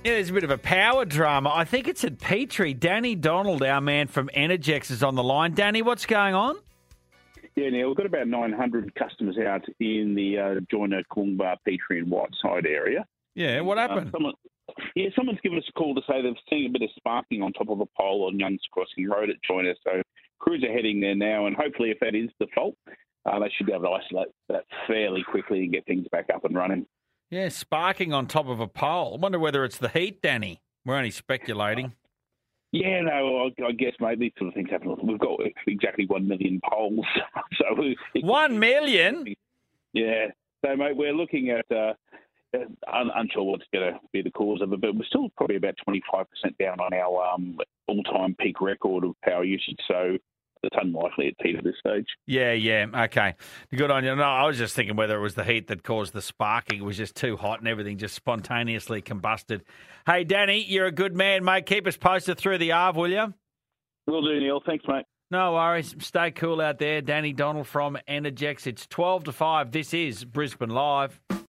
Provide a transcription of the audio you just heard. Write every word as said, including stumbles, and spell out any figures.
Yeah, there's a bit of a power drama. I think it's at Petrie. Danny Donald, our man from Energex, is on the line. Danny, what's going on? Yeah, Neil, we've got about nine hundred customers out in the uh, Joiner, Coolumbar, Petrie and Whiteside area. Yeah, what happened? Uh, someone, yeah, someone's given us a call to say they've seen a bit of sparking on top of a pole on Young's Crossing Road at Joiner. So crews are heading there now, and hopefully if that is the fault, uh, they should be able to isolate that fairly quickly and get things back up and running. Yeah, sparking on top of a pole. I wonder whether it's the heat, Danny. We're only speculating. Yeah, no, I, I guess maybe these sort of things happen. We've got exactly one million poles. so it, One million? Yeah. So, mate, we're looking at, uh, I'm unsure what's going to be the cause of it, but we're still probably about twenty-five percent down on our um, all-time peak record of power usage. So it's unlikely it's heat at this stage. Yeah, yeah, okay. Good on you. No, I was just thinking whether it was the heat that caused the sparking. It was just too hot and everything just spontaneously combusted. Hey, Danny, you're a good man, mate. Keep us posted through the Arve, will you? Will do, Neil. Thanks, mate. No worries. Stay cool out there. Danny Donald from Energex. It's twelve to five. This is Brisbane Live.